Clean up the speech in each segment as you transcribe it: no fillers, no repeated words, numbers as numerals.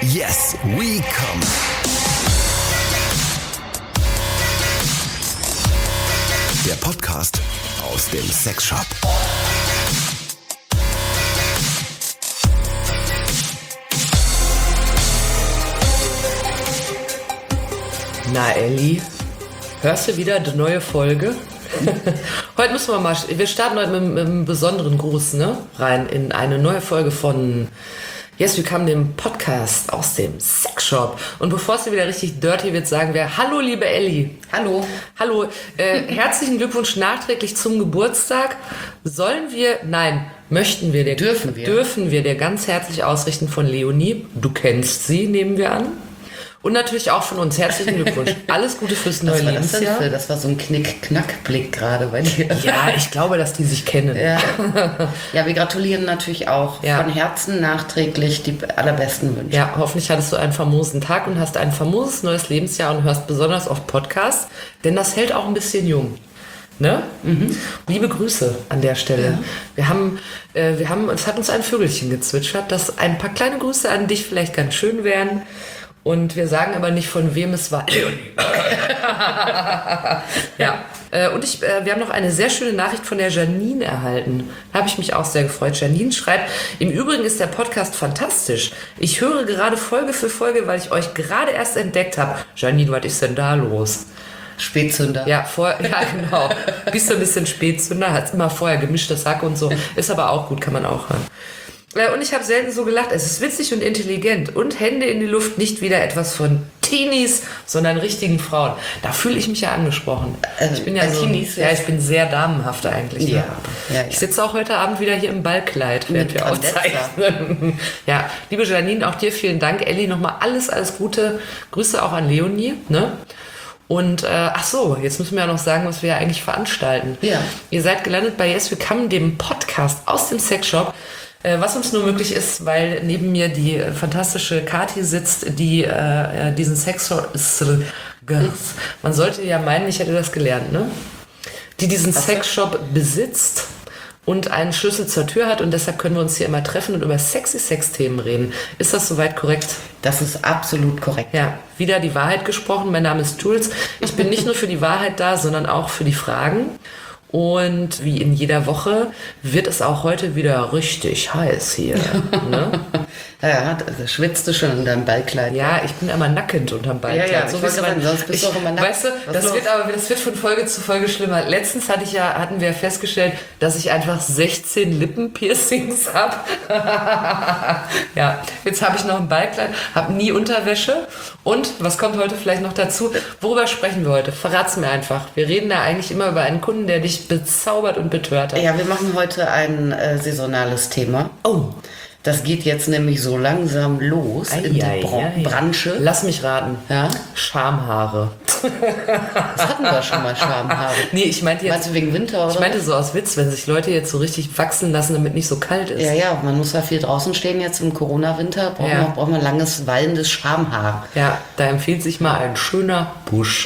Yes, we come. Der Podcast aus dem Sexshop. Na Elli, hörst du wieder die neue Folge? Heute müssen wir starten heute mit einem besonderen Gruß, ne? Rein in eine neue Folge von Yes, We Come, dem Podcast aus dem Sexshop. Und bevor es wieder richtig dirty wird, sagen wir Hallo, liebe Elli. Hallo. Hallo, herzlichen Glückwunsch nachträglich zum Geburtstag. Möchten wir dir, dürfen wir dir ganz herzlich ausrichten von Leonie. Du kennst sie, nehmen wir an. Und natürlich auch von uns. Herzlichen Glückwunsch. Alles Gute fürs neue Lebensjahr. Das war so ein Knick-Knack-Blick gerade bei dir. Ja, ich glaube, dass die sich kennen. Ja, wir gratulieren natürlich auch von Herzen nachträglich die allerbesten Wünsche. Ja, hoffentlich hattest du einen famosen Tag und hast ein famoses neues Lebensjahr und hörst besonders oft Podcasts, denn das hält auch ein bisschen jung. Ne? Mhm. Liebe Grüße an der Stelle. Ja. Es hat uns ein Vögelchen gezwitschert, dass ein paar kleine Grüße an dich vielleicht ganz schön wären. Und wir sagen aber nicht, von wem es war. Ja. Und wir haben noch eine sehr schöne Nachricht von der Janine erhalten. Da habe ich mich auch sehr gefreut. Janine schreibt, im Übrigen ist der Podcast fantastisch. Ich höre gerade Folge für Folge, weil ich euch gerade erst entdeckt habe. Janine, was ist denn da los? Spätzünder. Ja, genau. Bist du ein bisschen Spätzünder, hat immer vorher gemischtes Hack und so. Ist aber auch gut, kann man auch hören. Und ich habe selten so gelacht. Es ist witzig und intelligent. Und Hände in die Luft, nicht wieder etwas von Teenies, sondern richtigen Frauen. Da fühle ich mich ja angesprochen. Ich bin ja Teenies, ich bin sehr damenhaft eigentlich. Ja. Ne? Ja. Ich sitze auch heute Abend wieder hier im Ballkleid, während wir aufzeichnen. Ja, liebe Janine, auch dir vielen Dank. Elli, nochmal alles Gute. Grüße auch an Leonie. Ne? Und jetzt müssen wir ja noch sagen, was wir ja eigentlich veranstalten. Ja. Ihr seid gelandet bei Yes, We Come, dem Podcast aus dem Sexshop. Was uns nur möglich ist, weil neben mir die fantastische Kathi sitzt, die diesen Sexshop... Man sollte ja meinen, ich hätte das gelernt, ne? Die diesen Sexshop besitzt und einen Schlüssel zur Tür hat und deshalb können wir uns hier immer treffen und über sexy Sex-Themen reden. Ist das soweit korrekt? Das ist absolut korrekt. Ja, wieder die Wahrheit gesprochen. Mein Name ist Jules. Ich bin nicht nur für die Wahrheit da, sondern auch für die Fragen. Und wie in jeder Woche wird es auch heute wieder richtig heiß hier. Ne? Ja, da schwitzt du schon in deinem Ballkleid. Ja, ich bin immer nackend unterm Ballkleid. Ja, sonst bist du auch immer nackt. Weißt du, das wird von Folge zu Folge schlimmer. Letztens hatten wir festgestellt, dass ich einfach 16 Lippenpiercings habe. Ja, jetzt habe ich noch ein Ballkleid, habe nie Unterwäsche. Und, was kommt heute vielleicht noch dazu? Worüber sprechen wir heute? Verrat's mir einfach. Wir reden ja eigentlich immer über einen Kunden, der dich bezaubert und betört hat. Ja, wir machen heute ein saisonales Thema. Oh. Das geht jetzt nämlich so langsam los in der Branche. Lass mich raten. Ja? Schamhaare. Das hatten wir schon mal, Schamhaare. Nee, ich meinte jetzt... Meinst du wegen Winter, oder? Ich meinte so aus Witz, wenn sich Leute jetzt so richtig wachsen lassen, damit nicht so kalt ist. Ja, man muss ja viel draußen stehen jetzt im Corona-Winter. Braucht man langes, wallendes Schamhaar. Ja, da empfiehlt sich mal ein schöner Busch.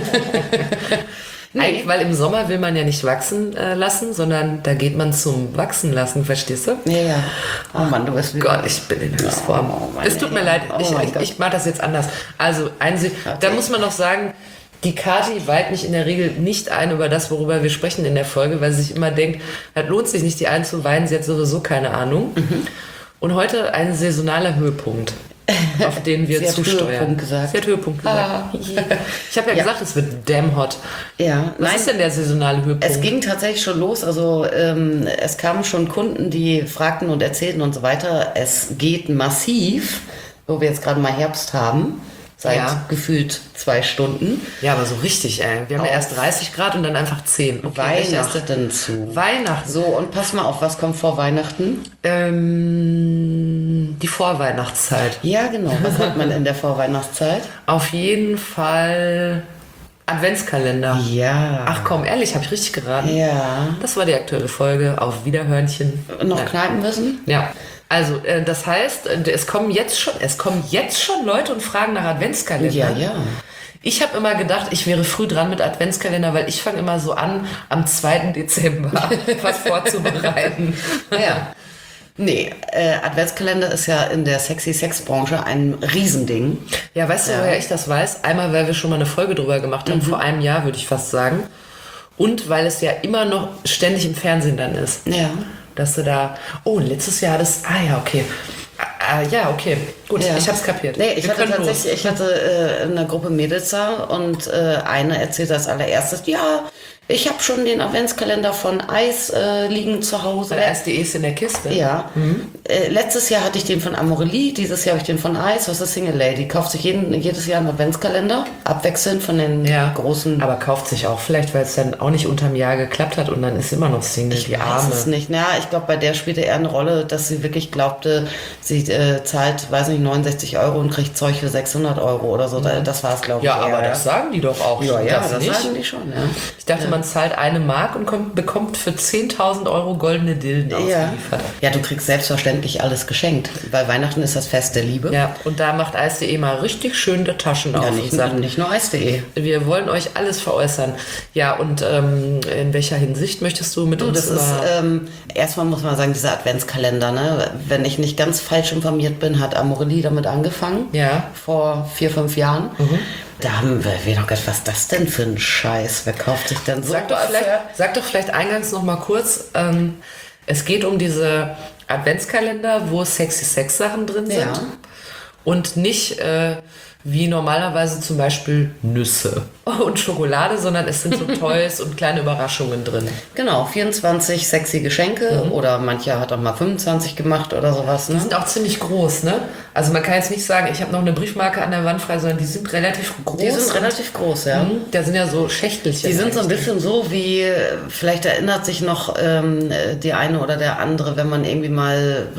Nee. Eigentlich, weil im Sommer will man ja nicht wachsen lassen, sondern da geht man zum Wachsen lassen, verstehst du? Ja. Oh Mann, du bist wieder... Gott, ich bin in Höchstform. Es tut mir leid, ich mache das jetzt anders. Also, da muss man noch sagen, die Kathi weiht mich in der Regel nicht ein über das, worüber wir sprechen in der Folge, weil sie sich immer denkt, das lohnt sich nicht, die einzuweihen, sie hat sowieso keine Ahnung. Mhm. Und heute ein saisonaler Höhepunkt, auf den wir zusteuern. Sie hat Höhepunkt gesagt. Ich habe ja gesagt, es wird damn hot. Ja. Was ist denn der saisonale Höhepunkt? Es ging tatsächlich schon los. Also es kamen schon Kunden, die fragten und erzählten und so weiter. Es geht massiv, wo wir jetzt gerade mal Herbst haben. Seit gefühlt 2 Stunden. Ja, aber so richtig, ey. Wir haben ja erst 30 Grad und dann einfach 10. Okay, Weihnachten zu. Weihnachten. So, und pass mal auf, was kommt vor Weihnachten? Die Vorweihnachtszeit. Ja, genau. Was hat man in der Vorweihnachtszeit? Auf jeden Fall Adventskalender. Ja. Ach komm, ehrlich, habe ich richtig geraten? Ja. Das war die aktuelle Folge. Auf Wiederhörnchen. Noch Kneipenwissen? Ja. Also, das heißt, es kommen jetzt schon Leute und fragen nach Adventskalender. Ja. Ich habe immer gedacht, ich wäre früh dran mit Adventskalender, weil ich fange immer so an, am 2. Dezember was vorzubereiten. Ja. Nee, Adventskalender ist ja in der Sexy-Sex-Branche ein Riesending. Ja, weißt du, woher ich das weiß? Einmal, weil wir schon mal eine Folge drüber gemacht haben, vor einem Jahr, würde ich fast sagen. Und weil es ja immer noch ständig im Fernsehen dann ist. Ja. Dass du da, letztes Jahr okay. Ja, okay, gut, ich hab's kapiert. Nee, ich hatte eine Gruppe Mädels da und eine erzählt als allererstes, ja, ich habe schon den Adventskalender von Eis liegen zu Hause. Weil Eis.de ist in der Kiste. Ja. Letztes Jahr hatte ich den von Amorelie, dieses Jahr habe ich den von Eis. Was ist Single Lady? Kauft sich jedes Jahr einen Adventskalender, abwechselnd von den großen... Aber kauft sich auch vielleicht, weil es dann auch nicht unterm Jahr geklappt hat und dann ist immer noch Single, die Arme. Ich weiß es nicht. Na, ich glaube, bei der spielte eher eine Rolle, dass sie wirklich glaubte, sie zahlt, weiß nicht, 69 € und kriegt Zeug für 600 € oder so. Das war es, glaube ich. Ja, aber das sagen die doch auch. Ja, das sagen die schon, ja. Ich dachte, man zahlt 1 Mark und bekommt für 10.000 € goldene Dillen ausgeliefert. Ja, du kriegst selbstverständlich alles geschenkt. Bei Weihnachten ist das Fest der Liebe. Ja, und da macht Eis.de mal richtig schön die Taschen auf. Ja, nicht nur Eis.de. Wir wollen euch alles veräußern. Ja, und in welcher Hinsicht möchtest du mit uns? Das ist, erstmal muss man sagen, dieser Adventskalender, ne? Wenn ich nicht ganz falsch informiert bin, hat Amorelie damit angefangen. Ja. Vor 4-5 Jahren. Da haben wir noch gedacht, was ist das denn für ein Scheiß? Wer kauft sich denn so? Sag doch vielleicht eingangs noch mal kurz, es geht um diese Adventskalender, wo sexy Sex-Sachen drin sind. Und nicht wie normalerweise zum Beispiel Nüsse und Schokolade, sondern es sind so Toys und kleine Überraschungen drin. Genau, 24 sexy Geschenke oder mancher hat auch mal 25 gemacht oder sowas. Ne? Die sind auch ziemlich groß, ne? Also man kann jetzt nicht sagen, ich habe noch eine Briefmarke an der Wand frei, sondern die sind relativ groß. Die sind relativ groß, ja. Da sind ja so Schächtelchen. Die sind so ein bisschen so wie, vielleicht erinnert sich noch die eine oder der andere, wenn man irgendwie mal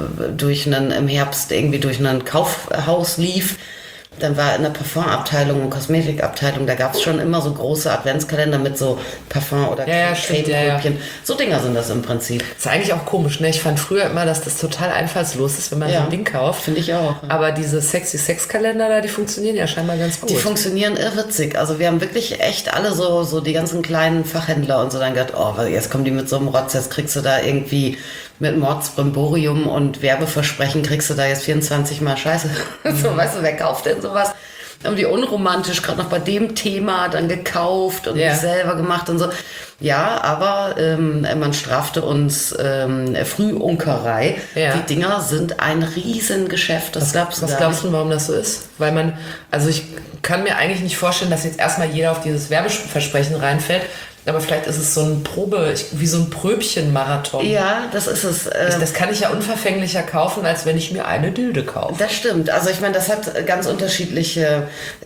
im Herbst irgendwie durch ein Kaufhaus lief. Dann war in der Parfumabteilung und Kosmetikabteilung, da gab es schon immer so große Adventskalender mit so Parfum oder Cremegröbchen. So Dinger sind das im Prinzip. Das ist eigentlich auch komisch, ne? Ich fand früher immer, dass das total einfallslos ist, wenn man so ein Ding kauft. Finde ich auch. Ja. Aber diese sexy Sex-Kalender da, die funktionieren ja scheinbar ganz gut. Die funktionieren irrwitzig. Also wir haben wirklich echt alle so die ganzen kleinen Fachhändler und so dann gedacht, jetzt kommen die mit so einem Rotz, jetzt kriegst du da irgendwie mit Mordsbrimborium und Werbeversprechen kriegst du da jetzt 24 Mal Scheiße. So, weißt du, wer kauft denn sowas? Haben die unromantisch gerade noch bei dem Thema dann gekauft und nicht selber gemacht und so. Ja, aber man strafte uns Frühunkerei. Ja. Die Dinger sind ein Riesengeschäft. Was glaubst du, warum das so ist? Weil ich kann mir eigentlich nicht vorstellen, dass jetzt erstmal jeder auf dieses Werbeversprechen reinfällt. Aber vielleicht ist es so ein wie so ein Pröbchen-Marathon. Ja, das ist es. Das kann ich ja unverfänglicher kaufen, als wenn ich mir eine Dilde kaufe. Das stimmt. Also ich meine, das hat ganz unterschiedliche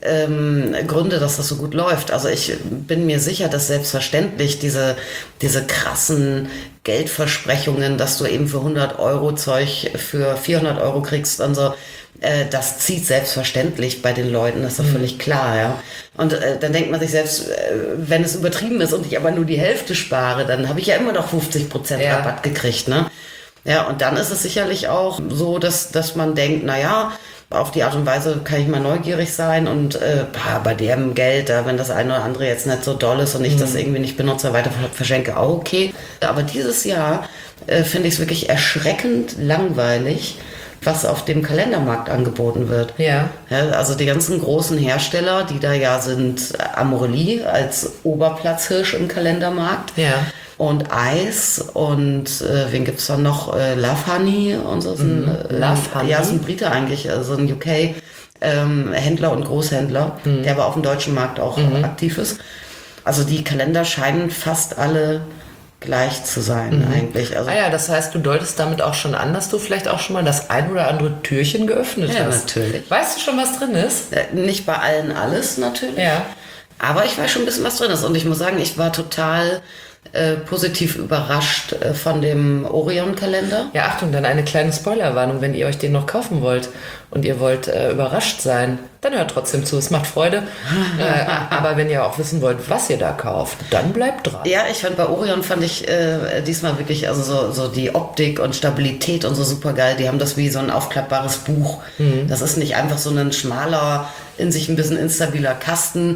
Gründe, dass das so gut läuft. Also ich bin mir sicher, dass selbstverständlich diese krassen Geldversprechungen, dass du eben für 100 € Zeug für 400 € kriegst und so, das zieht selbstverständlich bei den Leuten, das ist doch völlig klar, ja. Und dann denkt man sich selbst, wenn es übertrieben ist und ich aber nur die Hälfte spare, dann habe ich ja immer noch 50% Rabatt gekriegt, ne? Ja, und dann ist es sicherlich auch so, dass man denkt, naja, auf die Art und Weise kann ich mal neugierig sein und bei dem Geld, wenn das eine oder andere jetzt nicht so doll ist und ich das irgendwie nicht benutze, weiter verschenke, auch okay. Aber dieses Jahr finde ich es wirklich erschreckend langweilig, was auf dem Kalendermarkt angeboten wird. Ja. Also die ganzen großen Hersteller, die da ja sind, Amorelie als Oberplatzhirsch im Kalendermarkt. Ja. Und Eis und wen gibt's da noch? Love Honey und so. Love Honey? Ja, ist ein Brite eigentlich, also ein UK Händler und Großhändler, der aber auf dem deutschen Markt auch aktiv ist. Also die Kalender scheinen fast alle gleich zu sein eigentlich. Also das heißt, du deutest damit auch schon an, dass du vielleicht auch schon mal das ein oder andere Türchen geöffnet hast. Ja, natürlich. Weißt du schon, was drin ist? Nicht bei allen alles natürlich. Ja. Aber ich weiß schon ein bisschen, was drin ist. Und ich muss sagen, ich war total positiv überrascht von dem Orion-Kalender. Ja, Achtung, dann eine kleine Spoilerwarnung, wenn ihr euch den noch kaufen wollt und ihr wollt überrascht sein, dann hört trotzdem zu, es macht Freude. Aber wenn ihr auch wissen wollt, was ihr da kauft, dann bleibt dran. Ja, bei Orion fand ich diesmal wirklich so die Optik und Stabilität und so super geil. Die haben das wie so ein aufklappbares Buch. Das ist nicht einfach so ein schmaler, in sich ein bisschen instabiler Kasten,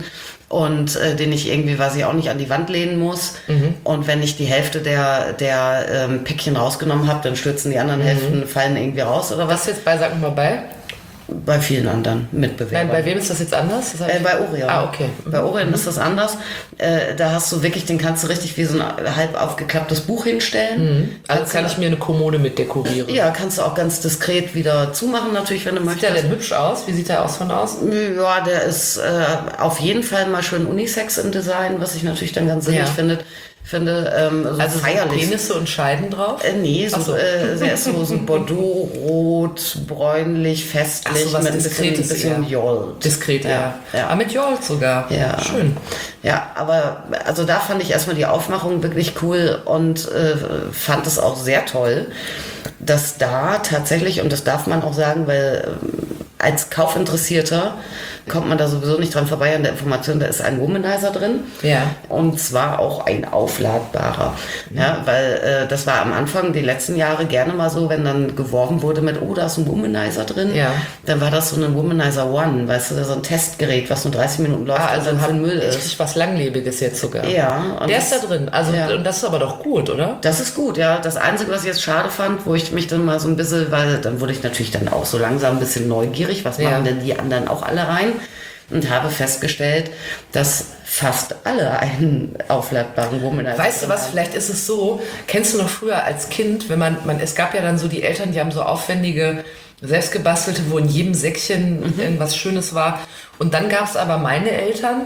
und den ich irgendwie, weiß ich auch nicht, an die Wand lehnen muss. Und wenn ich die Hälfte der Päckchen rausgenommen habe, dann stürzen die anderen Hälften, fallen irgendwie raus oder was. Was jetzt bei, sag mal bei? Bei vielen anderen Mitbewerbern. Nein, bei wem ist das jetzt anders? Bei Orion. Ah, okay. Bei Orion ist das anders. Da hast du wirklich, den kannst du richtig wie so ein halb aufgeklapptes Buch hinstellen. Also kann ich mir eine Kommode mit dekorieren? Ja, kannst du auch ganz diskret wieder zumachen natürlich, wenn du möchtest. Sieht der denn hübsch aus? Wie sieht der aus? Ja, der ist auf jeden Fall mal schön Unisex im Design, was ich natürlich dann ganz sinnig finde. So also feierlich. So Penisse und Scheiden drauf? Nee, der ist so Bordeaux-rot, bräunlich, festlich, was mit ein Diskretes, bisschen Jolt. Diskret, ja. Aber mit Jolt sogar. Ja. Schön. Ja, aber also da fand ich erstmal die Aufmachung wirklich cool und fand es auch sehr toll, dass da tatsächlich, und das darf man auch sagen, weil als Kaufinteressierter kommt man da sowieso nicht dran vorbei an der Information, da ist ein Womanizer drin. Ja. Und zwar auch ein aufladbarer. Ja, weil das war am Anfang, die letzten Jahre gerne mal so, wenn dann geworben wurde mit, oh, da ist ein Womanizer drin. Ja. Dann war das so ein Womanizer One, weißt du, so ein Testgerät, was nur 30 Minuten läuft Also und dann für den Müll ist. Richtig was Langlebiges jetzt sogar. Ja. Der ist da drin. Also, und das ist aber doch gut, oder? Das ist gut, ja. Das Einzige, was ich jetzt schade fand, wo ich mich dann mal so ein bisschen, weil dann wurde ich natürlich dann auch so langsam ein bisschen neugierig, was machen denn die anderen auch alle rein? Und habe festgestellt, dass fast alle einen aufladbaren Womanizer Weißt du was, haben. vielleicht ist es so, kennst du noch früher als Kind, wenn man es gab ja dann so die Eltern, die haben so aufwendige, selbstgebastelte, wo in jedem Säckchen irgendwas Schönes war. Und dann gab es aber meine Eltern,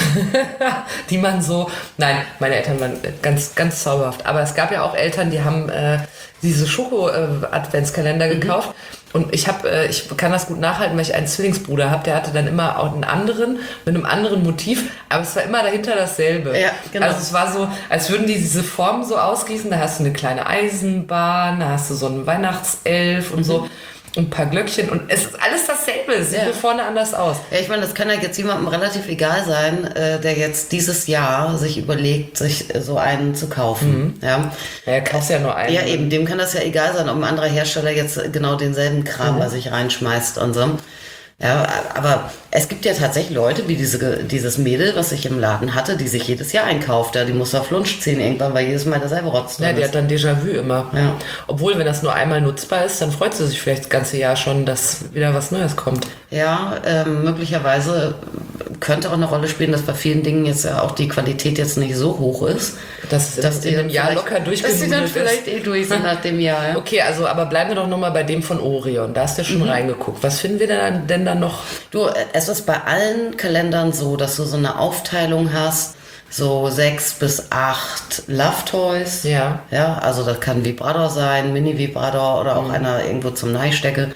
die man so, nein, meine Eltern waren ganz, ganz zauberhaft, aber es gab ja auch Eltern, die haben diese Schoko-Adventskalender gekauft. Und ich kann das gut nachhalten, weil ich einen Zwillingsbruder habe, der hatte dann immer auch einen anderen, mit einem anderen Motiv, aber es war immer dahinter dasselbe. Ja, genau. Also es war so, als würden die diese Form so ausgießen, da hast du eine kleine Eisenbahn, da hast du so einen Weihnachtself und so. Ein paar Glöckchen und es ist alles dasselbe, es sieht nur vorne anders aus. Ja, ich meine, das kann ja jetzt jemandem relativ egal sein, der jetzt dieses Jahr sich überlegt, sich so einen zu kaufen. Ja, kaufst ja nur einen. Ja, eben, dem kann das ja egal sein, ob ein anderer Hersteller jetzt genau denselben Kram bei sich reinschmeißt und so. Ja, aber es gibt ja tatsächlich Leute, wie dieses Mädel, was ich im Laden hatte, die sich jedes Jahr einkauft. Ja, die muss auf Lunch ziehen irgendwann, weil jedes Mal derselbe Rotz drin ist. Ja, die hat dann Déjà-vu immer. Ja. Obwohl, wenn das nur einmal nutzbar ist, dann freut sie sich vielleicht das ganze Jahr schon, dass wieder was Neues kommt. Ja, möglicherweise könnte auch eine Rolle spielen, dass bei vielen Dingen jetzt ja auch die Qualität jetzt nicht so hoch ist. Dass die in einem Jahr locker durchgenudelt ist. Dass die dann vielleicht durch sind nach dem Jahr. Ja. Okay, also aber bleiben wir doch nochmal bei dem von Orion. Da hast du schon reingeguckt. Was finden wir denn dann noch? Du, es ist bei allen Kalendern so, dass du so eine Aufteilung hast, so 6 bis 8 Love Toys. Ja. Ja, also das kann Vibrator sein, Mini-Vibrator oder auch einer irgendwo zum Neistecke.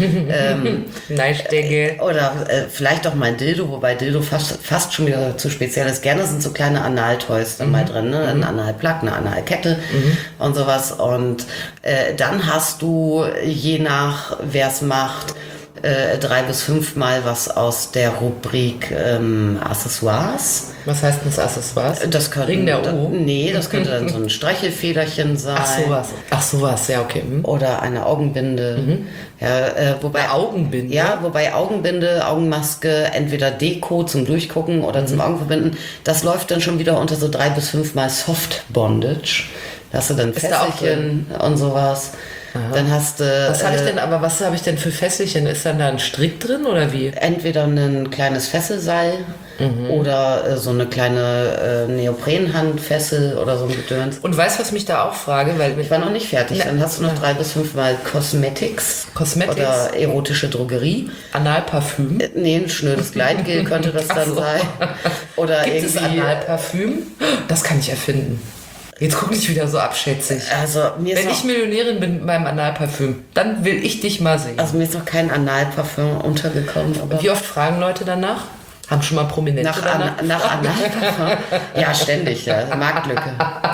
Neistecke. Oder vielleicht auch mein Dildo, wobei Dildo fast schon wieder zu speziell ist. Gerne sind so kleine Anal-Toys dann mal drin, ne? Ein Anal-Plug, eine Anal-Kette und sowas. Und dann hast du, je nach wer es macht, 3 bis 5 Mal was aus der Rubrik Accessoires. Was heißt denn das Accessoires? Das könnte, Ring der O? Nee, das könnte dann so ein Streichelfederchen sein. Ach sowas, ja, okay. Oder eine Augenbinde. Ja, wobei Augenbinde? Ja, wobei Augenbinde, Augenmaske, entweder Deko zum Durchgucken oder zum Augenverbinden, das läuft dann schon wieder unter so 3 bis 5 Mal Soft Bondage. Da hast du dann Fesselchen und sowas. Aha. Dann hast du... was habe ich denn für Fesselchen? Ist dann da ein Strick drin oder wie? Entweder ein kleines Fesselseil oder so eine kleine Neoprenhandfessel oder so ein Gedöns. Und weißt du, was mich da auch frage? Weil ich war noch nicht fertig. Dann hast du noch 3 bis 5 Mal Cosmetics. Oder erotische Drogerie. Analparfüm? Nee, ein schnödes Gleitgel könnte das dann sein. Oder Gibt es Analparfüm? Das kann ich erfinden. Jetzt guck ich wieder so abschätzig. Also, wenn ich Millionärin bin mit meinem Analparfüm, dann will ich dich mal sehen. Also mir ist noch kein Analparfüm untergekommen. Aber wie oft fragen Leute danach? Haben schon mal Prominente danach? Nach Analparfüm? Ja, ständig, ja. Marktlücke.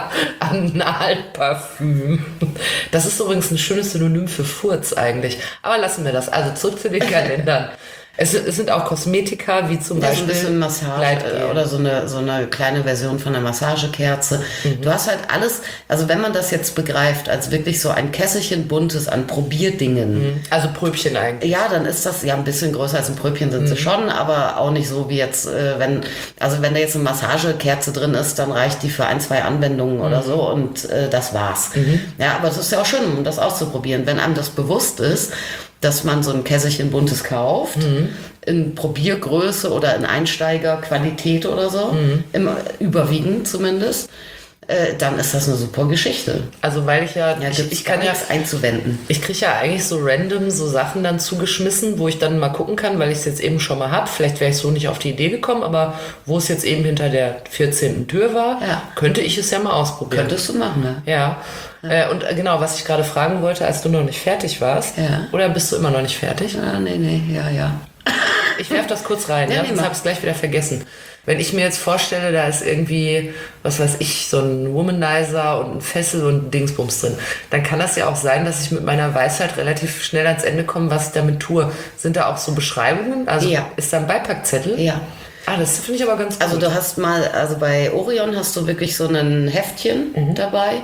Analparfüm. Das ist übrigens ein schönes Synonym für Furz eigentlich. Aber lassen wir das. Also zurück zu den Kalendern. Es sind auch Kosmetika, wie zum Beispiel ein bisschen Massage oder so eine kleine Version von einer Massagekerze. Du hast halt alles, also wenn man das jetzt begreift, als wirklich so ein Kässchen Buntes an Probierdingen. Also Pröbchen eigentlich. Ja, dann ist das ja ein bisschen größer als ein Pröbchen sind sie schon, aber auch nicht so wie jetzt, wenn da jetzt eine Massagekerze drin ist, dann reicht die für 1-2 Anwendungen oder so und das war's. Ja, aber es ist ja auch schön, um das auszuprobieren. Wenn einem das bewusst ist, dass man so ein Kässchen Buntes kauft, in Probiergröße oder in Einsteigerqualität oder so, überwiegend zumindest, dann ist das eine super Geschichte. Also weil ich kann ja einzuwenden. Ich kriege ja eigentlich so random so Sachen dann zugeschmissen, wo ich dann mal gucken kann, weil ich es jetzt eben schon mal habe. Vielleicht wäre ich so nicht auf die Idee gekommen, aber wo es jetzt eben hinter der 14. Tür war, könnte ich es ja mal ausprobieren. Könntest du machen, ne? Ja. Und genau, was ich gerade fragen wollte, als du noch nicht fertig warst, oder bist du immer noch nicht fertig? Nee, ja. Ich werfe das kurz rein, sonst habe ich es gleich wieder vergessen. Wenn ich mir jetzt vorstelle, da ist irgendwie, was weiß ich, so ein Womanizer und ein Fessel und ein Dingsbums drin, dann kann das ja auch sein, dass ich mit meiner Weisheit relativ schnell ans Ende komme, was ich damit tue. Sind da auch so Beschreibungen? Also ist da ein Beipackzettel? Ja. Das finde ich aber ganz gut. Also du hast bei Orion hast du wirklich so ein Heftchen dabei,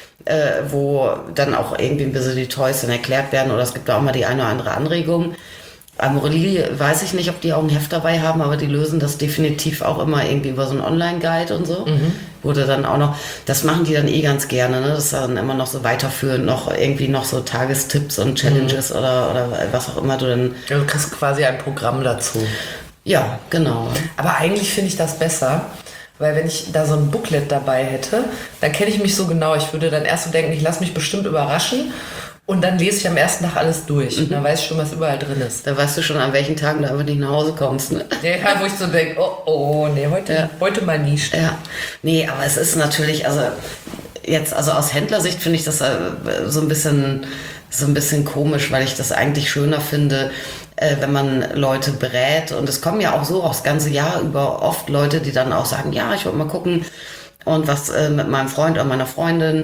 wo dann auch irgendwie ein bisschen die Toys dann erklärt werden oder es gibt da auch mal die eine oder andere Anregung. Amorelie weiß ich nicht, ob die auch ein Heft dabei haben, aber die lösen das definitiv auch immer irgendwie über so einen Online-Guide und so. Wurde dann auch noch, das machen die dann ganz gerne, ne? Das ist dann immer noch so weiterführend, noch irgendwie noch so Tagestipps und Challenges oder was auch immer du dann... Ja, du kriegst quasi ein Programm dazu. Ja, genau. Aber eigentlich finde ich das besser, weil wenn ich da so ein Booklet dabei hätte, dann kenne ich mich so genau. Ich würde dann erst so denken, ich lasse mich bestimmt überraschen. Und dann lese ich am ersten Tag alles durch. Dann weiß ich schon, was überall drin ist. Da weißt du schon, an welchen Tagen du einfach nicht nach Hause kommst. Ne? Ja, wo ich so denke, nee, heute mal nicht. Ja, nee, aber es ist natürlich, also aus Händlersicht finde ich das so ein bisschen komisch, weil ich das eigentlich schöner finde, wenn man Leute berät. Und es kommen ja auch so auch das ganze Jahr über oft Leute, die dann auch sagen, ja, ich wollte mal gucken, und was mit meinem Freund oder meiner Freundin,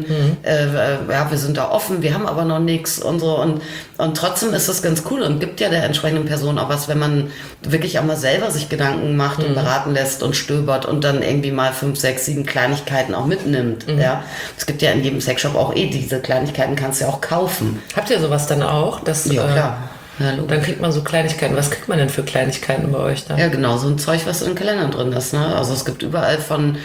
wir sind da offen, wir haben aber noch nichts und so. Und trotzdem ist das ganz cool und gibt ja der entsprechenden Person auch was, wenn man wirklich auch mal selber sich Gedanken macht und beraten lässt und stöbert und dann irgendwie mal 5, 6, 7 Kleinigkeiten auch mitnimmt. Ja? Es gibt ja in jedem Sexshop auch diese Kleinigkeiten, kannst du ja auch kaufen. Habt ihr sowas dann auch? Ja, klar. Ja, dann kriegt man so Kleinigkeiten. Was kriegt man denn für Kleinigkeiten bei euch da? Ja, genau, so ein Zeug, was in den Kalendern drin ist. Ne? Also es gibt überall von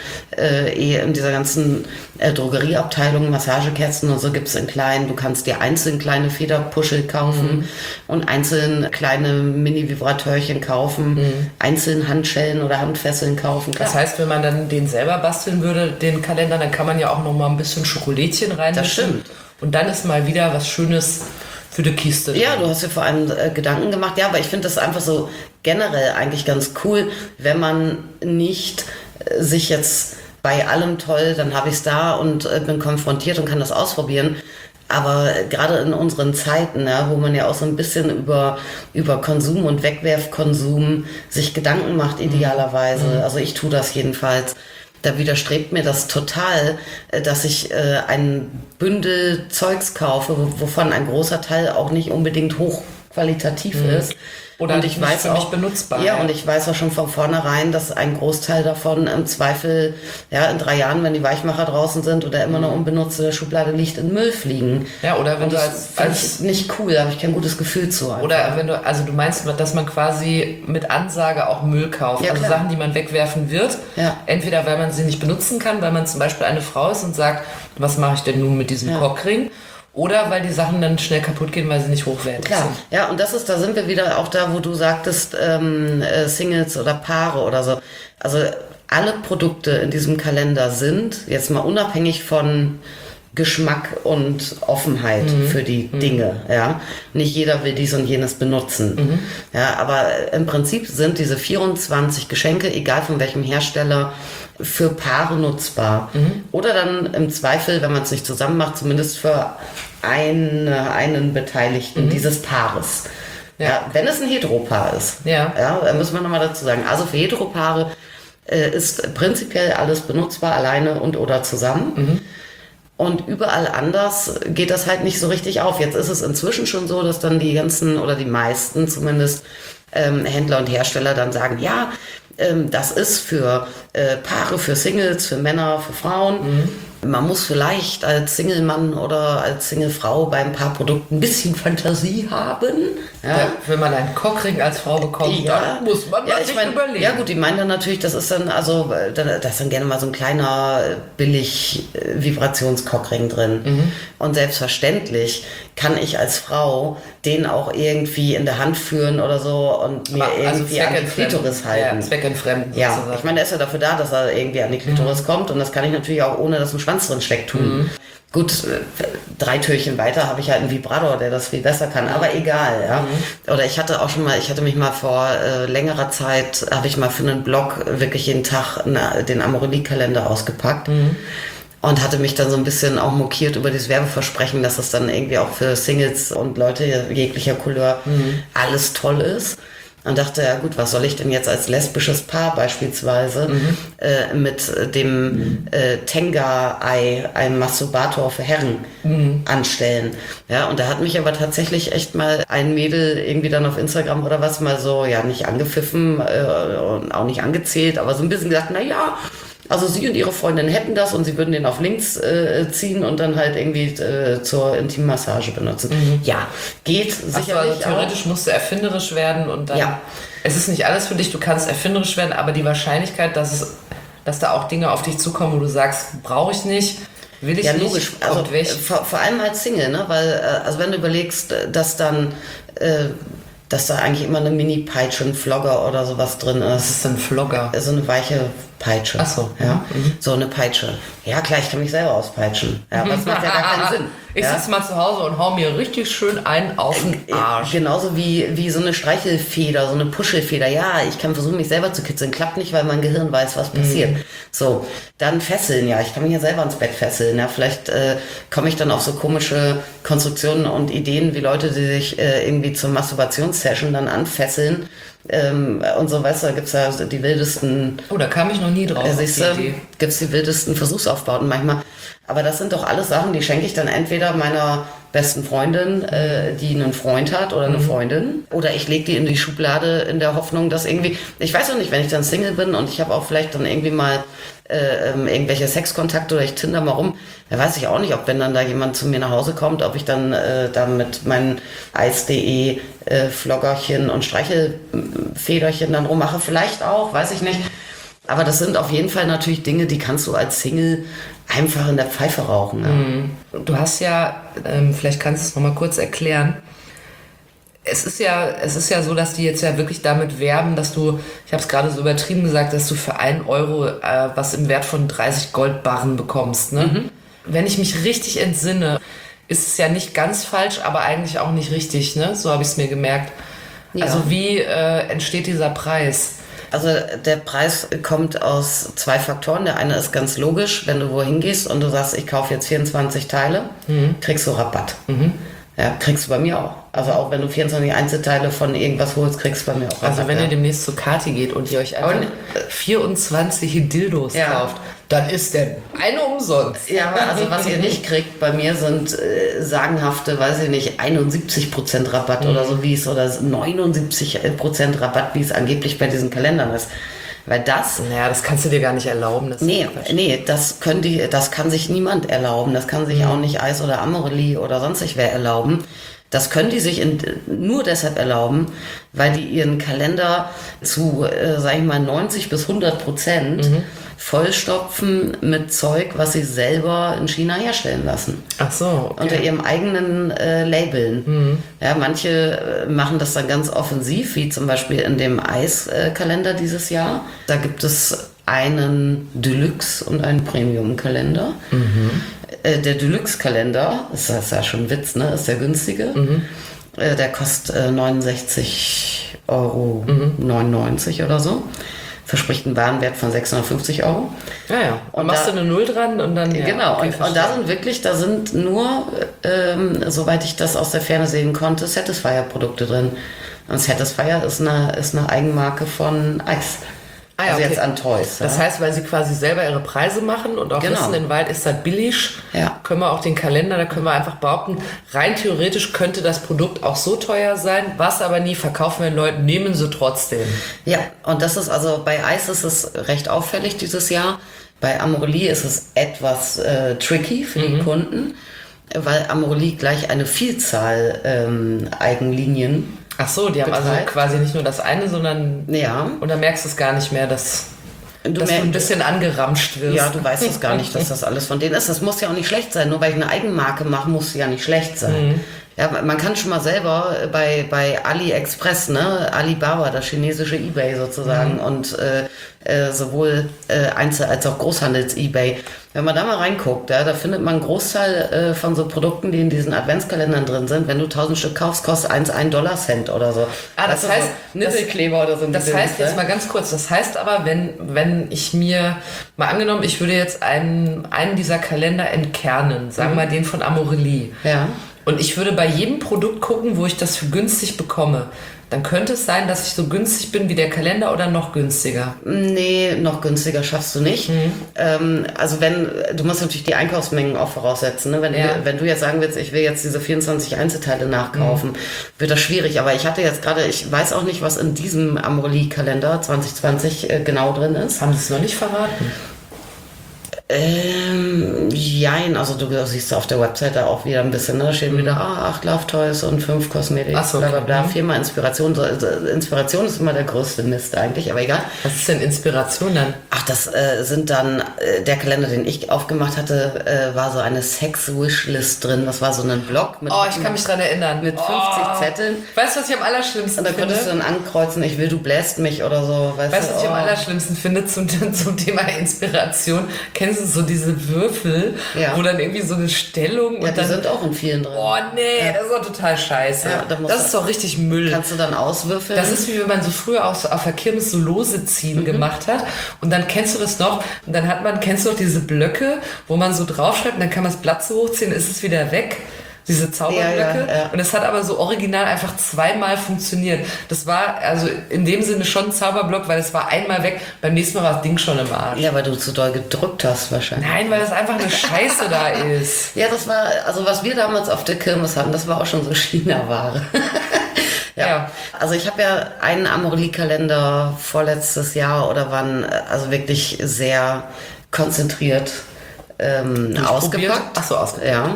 in dieser ganzen Drogerieabteilung, Massagekerzen und so gibt es in kleinen. Du kannst dir einzeln kleine Federpuschel kaufen und einzeln kleine Mini-Vibratörchen kaufen, einzeln Handschellen oder Handfesseln kaufen. Klar. Das heißt, wenn man dann den selber basteln würde, den Kalender, dann kann man ja auch noch mal ein bisschen Schokolädchen rein. Das stimmt. Und dann ist mal wieder was Schönes für die Kiste. Ja, du hast dir vor allem Gedanken gemacht. Ja, aber ich finde das einfach so generell eigentlich ganz cool, wenn man nicht sich jetzt bei allem toll, dann habe ich es da und bin konfrontiert und kann das ausprobieren. Aber gerade in unseren Zeiten, ja, wo man ja auch so ein bisschen über Konsum und Wegwerfkonsum sich Gedanken macht, idealerweise. Also ich tue das jedenfalls. Da widerstrebt mir das total, dass ich ein Bündel Zeugs kaufe, wovon ein großer Teil auch nicht unbedingt hochqualitativ ist. Oder und ich nicht weiß für auch, mich benutzbar. Ja, und ich weiß auch schon von vornherein, dass ein Großteil davon im Zweifel in 3 Jahren, wenn die Weichmacher draußen sind oder immer noch unbenutzt in der Schublade liegt, in Müll fliegen. Ja, oder wenn und du als nicht cool, da habe ich kein gutes Gefühl zu. Einfach. Oder wenn du meinst, dass man quasi mit Ansage auch Müll kauft. Ja, also klar. Sachen, die man wegwerfen wird. Ja. Entweder weil man sie nicht benutzen kann, weil man zum Beispiel eine Frau ist und sagt, was mache ich denn nun mit diesem Cockring? Oder weil die Sachen dann schnell kaputt gehen, weil sie nicht hochwertig sind. Ja, und da sind wir wieder auch da, wo du sagtest, Singles oder Paare oder so. Also alle Produkte in diesem Kalender sind, jetzt mal unabhängig von Geschmack und Offenheit für die Dinge. Ja? Nicht jeder will dies und jenes benutzen. Ja, aber im Prinzip sind diese 24 Geschenke, egal von welchem Hersteller, für Paare nutzbar. Oder dann im Zweifel, wenn man es nicht zusammen macht, zumindest für einen Beteiligten dieses Paares. Ja, wenn es ein Heteropaar ist. Ja, muss man nochmal dazu sagen. Also für Heteropaare ist prinzipiell alles benutzbar, alleine und oder zusammen. Und überall anders geht das halt nicht so richtig auf. Jetzt ist es inzwischen schon so, dass dann die ganzen oder die meisten zumindest Händler und Hersteller dann sagen, ja, das ist für Paare, für Singles, für Männer, für Frauen. Man muss vielleicht als Single-Mann oder als Single-Frau bei ein paar Produkten ein bisschen Fantasie haben. Ja, wenn man einen Cockring als Frau bekommt, dann muss man sich überlegen. Ja gut, die meinen dann natürlich, das ist dann, also da ist dann gerne mal so ein kleiner billig Vibrationskockring drin. Und selbstverständlich kann ich als Frau den auch irgendwie in der Hand führen oder so und mir irgendwie an die Klitoris halten. Ja, zweckentfremden sozusagen. Ich meine, der ist ja dafür da, dass er irgendwie an die Klitoris kommt und das kann ich natürlich auch ohne dass ein Schwanz drin steckt tun. Gut, 3 Türchen weiter habe ich halt einen Vibrator, der das viel besser kann, aber egal, ja. Oder ich hatte mich mal vor längerer Zeit, habe ich mal für einen Blog wirklich jeden Tag den Amorelie-Kalender ausgepackt. Und hatte mich dann so ein bisschen auch mokiert über das Werbeversprechen, dass es dann irgendwie auch für Singles und Leute jeglicher Couleur alles toll ist. Und dachte, ja gut, was soll ich denn jetzt als lesbisches Paar beispielsweise mit dem Tenga-Ei, einem Masturbator für Herren, anstellen. Ja, und da hat mich aber tatsächlich echt mal ein Mädel irgendwie dann auf Instagram oder was mal so, ja, nicht angepfiffen und auch nicht angezählt, aber so ein bisschen gesagt, na ja, also sie und ihre Freundin hätten das und sie würden den auf links ziehen und dann halt irgendwie zur Intimmassage benutzen. Ja, geht sicherlich. Also theoretisch musst du erfinderisch werden und dann... Ja. Es ist nicht alles für dich, du kannst erfinderisch werden, aber die Wahrscheinlichkeit, dass da auch Dinge auf dich zukommen, wo du sagst, brauche ich nicht, will ich nicht, logisch. Also weg. Vor allem als Single, ne? Weil, also wenn du überlegst, dass dann... dass da eigentlich immer eine Mini-Peitsche, ein Flogger oder sowas drin ist. Was ist denn ein Flogger? So eine weiche Peitsche. Ach so. Ja? So eine Peitsche. Ja klar, ich kann mich selber auspeitschen. Ja, aber das macht ja gar keinen Sinn. Ich sitze mal zu Hause und hau mir richtig schön einen auf den Arsch. Genauso wie so eine Streichelfeder, so eine Puschelfeder. Ja, ich kann versuchen, mich selber zu kitzeln. Klappt nicht, weil mein Gehirn weiß, was passiert. So, dann fesseln. Ja, ich kann mich ja selber ins Bett fesseln. Ja, vielleicht komme ich dann auf so komische Konstruktionen und Ideen, wie Leute, die sich irgendwie zur Masturbationssession dann anfesseln. Und so, weißt du, da gibt's ja die wildesten... Oh, da kam ich noch nie drauf. Gibt's die wildesten Versuchsaufbauten manchmal. Aber das sind doch alles Sachen, die schenke ich dann entweder meiner besten Freundin, die einen Freund hat oder eine Freundin. Oder ich lege die in die Schublade in der Hoffnung, dass irgendwie... Ich weiß auch nicht, wenn ich dann Single bin und ich habe auch vielleicht dann irgendwie mal irgendwelche Sexkontakte oder ich tinder mal rum, da weiß ich auch nicht, ob wenn dann da jemand zu mir nach Hause kommt, ob ich dann mit meinen Eis.de Floggerchen und Streichelfederchen dann rummache. Vielleicht auch, weiß ich nicht. Aber das sind auf jeden Fall natürlich Dinge, die kannst du als Single einfach in der Pfeife rauchen. Ja. Du hast ja, vielleicht kannst du es nochmal kurz erklären, es ist ja so, dass die jetzt ja wirklich damit werben, dass du, ich habe es gerade so übertrieben gesagt, dass du für 1 Euro was im Wert von 30 Goldbarren bekommst. Ne? Wenn ich mich richtig entsinne, ist es ja nicht ganz falsch, aber eigentlich auch nicht richtig. Ne? So habe ich es mir gemerkt. Ja. Also wie entsteht dieser Preis? Also der Preis kommt aus 2 Faktoren. Der eine ist ganz logisch, wenn du wohin gehst und du sagst, ich kaufe jetzt 24 Teile, kriegst du Rabatt. Ja, kriegst du bei mir auch. Also auch wenn du 24 Einzelteile von irgendwas holst, kriegst du bei mir auch Rabatt. Also wenn ihr demnächst zur Kati geht und ihr euch einfach 24 Dildos kauft, dann ist der eine umsonst. Ja, also was ihr nicht kriegt bei mir sind sagenhafte, weiß ich nicht, 71% Rabatt oder so wie es, oder 79% Rabatt, wie es angeblich bei diesen Kalendern ist. Weil das... Naja, das kannst du dir gar nicht erlauben. Das kann sich niemand erlauben. Das kann sich auch nicht Eis oder Amorelie oder sonstig wer erlauben. Das können die sich nur deshalb erlauben, weil die ihren Kalender zu, sag ich mal, 90-100% vollstopfen mit Zeug, was sie selber in China herstellen lassen. Ach so, okay. Unter ihrem eigenen Labeln. Ja, manche machen das dann ganz offensiv, wie zum Beispiel in dem Eiskalender dieses Jahr. Da gibt es einen Deluxe- und einen Premium-Kalender. Der Deluxe-Kalender, das ist ja schon ein Witz, ne? Ist der günstige. Der kostet 69,99 € oder so. Verspricht einen Warenwert von 650 €. Ja. Und machst du eine Null dran und dann... Genau, okay, und da sind nur, soweit ich das aus der Ferne sehen konnte, Satisfyer-Produkte drin. Und Satisfyer ist eine Eigenmarke von Eis. Also jetzt an Toys. Das heißt, weil sie quasi selber ihre Preise machen und auch wissen, in Wald ist das billig, können wir auch den Kalender, da können wir einfach behaupten, rein theoretisch könnte das Produkt auch so teuer sein, was aber nie verkaufen wir den Leuten, nehmen sie trotzdem. Ja, und das ist also, bei Eis ist es recht auffällig dieses Jahr. Bei Amorelie ist es etwas tricky für die Kunden, weil Amorelie gleich eine Vielzahl Eigenlinien. Ach so, die haben also quasi nicht nur das eine, sondern und da merkst du es gar nicht mehr, dass du ein bisschen angeramscht wirst. Ja, du weißt es gar nicht, dass das alles von denen ist. Das muss ja auch nicht schlecht sein. Nur weil ich eine Eigenmarke mache, muss sie ja nicht schlecht sein. Ja, man kann schon mal selber bei AliExpress, ne, Alibaba, das chinesische eBay sozusagen und sowohl Einzel- als auch Großhandels-eBay. Wenn man da mal reinguckt, da findet man einen Großteil von so Produkten, die in diesen Adventskalendern drin sind. Wenn du 1000 Stück kaufst, kostet eins $1 oder so. Das heißt, so Nippelkleber oder so. Das heißt jetzt mal ganz kurz, das heißt aber, wenn ich mir, mal angenommen, ich würde jetzt einen dieser Kalender entkernen, sagen wir mal den von Amorelie. Ja. Und ich würde bei jedem Produkt gucken, wo ich das für günstig bekomme. Dann könnte es sein, dass ich so günstig bin wie der Kalender oder noch günstiger. Nee, noch günstiger schaffst du nicht. Also du musst natürlich die Einkaufsmengen auch voraussetzen. Ne? Wenn du jetzt sagen willst, ich will jetzt diese 24 Einzelteile nachkaufen, wird das schwierig. Aber ich hatte jetzt gerade, ich weiß auch nicht, was in diesem Amorelie-Kalender 2020 genau drin ist. Haben sie es noch nicht verraten? Jein, also du siehst auf der Webseite auch wieder ein bisschen, ne? Da steht wieder 8 Love Toys und 5 Kosmetik, bla bla bla, 4-mal Inspiration. Inspiration ist immer der größte Mist eigentlich, aber egal. Was ist denn Inspiration dann? Ach, das sind dann, der Kalender, den ich aufgemacht hatte, war so eine Sex-Wishlist drin. Das war so ein Blog mit... Oh, ich kann mich dran erinnern. Mit 50 Zetteln. Weißt du, was ich am allerschlimmsten finde? Und da könntest du dann ankreuzen, ich will, du bläst mich oder so. Weißt du, was ich am allerschlimmsten finde zum Thema Inspiration? Kennst du so diese Würfel, wo dann irgendwie so eine Stellung... Ja, und die sind auch in vielen drin. Oh nee, das ist doch total scheiße. Ja, das ist doch richtig Müll. Kannst du dann auswürfeln? Das ist wie wenn man so früher auf der Kirmes so Lose ziehen gemacht hat. Und dann kennst du das noch. Und dann kennst du noch diese Blöcke, wo man so draufschreibt und dann kann man das Blatt so hochziehen, ist es wieder weg. Diese Zauberblöcke. Ja. Und es hat aber so original einfach 2-mal funktioniert. Das war also in dem Sinne schon ein Zauberblock, weil es war einmal weg. Beim nächsten Mal war das Ding schon im Arsch. Ja, weil du zu doll gedrückt hast wahrscheinlich. Nein, weil das einfach eine Scheiße da ist. Ja, das war, also was wir damals auf der Kirmes hatten, das war auch schon so China-Ware. Ja. Also ich habe ja einen Amorelie-Kalender vorletztes Jahr oder wann, also wirklich sehr konzentriert ausgepackt. Ach so, ausgepackt. Ja.